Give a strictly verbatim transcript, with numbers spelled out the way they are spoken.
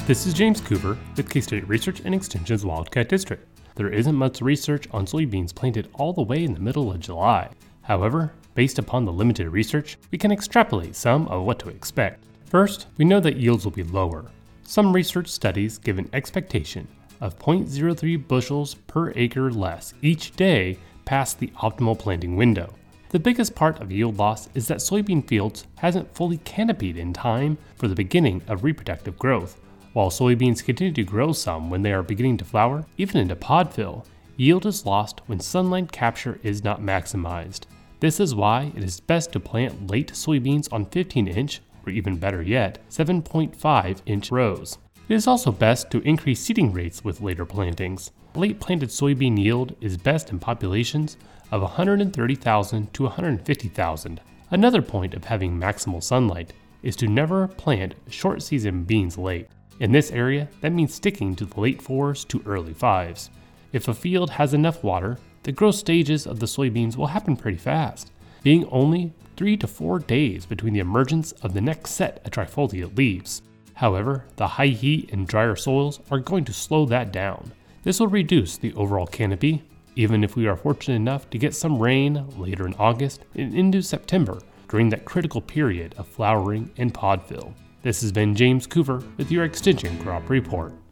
This is James Cooper with K-State Research and Extension's Wildcat District. There isn't much research on soybeans planted all the way in the middle of July. However, based upon the limited research, we can extrapolate some of what to expect. First, we know that yields will be lower. Some research studies give an expectation of zero point zero three bushels per acre less each day past the optimal planting window. The biggest part of yield loss is that soybean fields hasn't fully canopied in time for the beginning of reproductive growth. While soybeans continue to grow some when they are beginning to flower, even into pod fill, yield is lost when sunlight capture is not maximized. This is why it is best to plant late soybeans on fifteen inch, or even better yet, seven point five inch rows. It is also best to increase seeding rates with later plantings. Late planted soybean yield is best in populations of one hundred thirty thousand to one hundred fifty thousand. Another point of having maximal sunlight is to never plant short season beans late. In this area, that means sticking to the late fours to early fives. If a field has enough water, the growth stages of the soybeans will happen pretty fast, being only three to four days between the emergence of the next set of trifoliate leaves. However, the high heat and drier soils are going to slow that down. This will reduce the overall canopy, even if we are fortunate enough to get some rain later in August and into September during that critical period of flowering and pod fill. This has been James Cooper with your Extension Crop Report.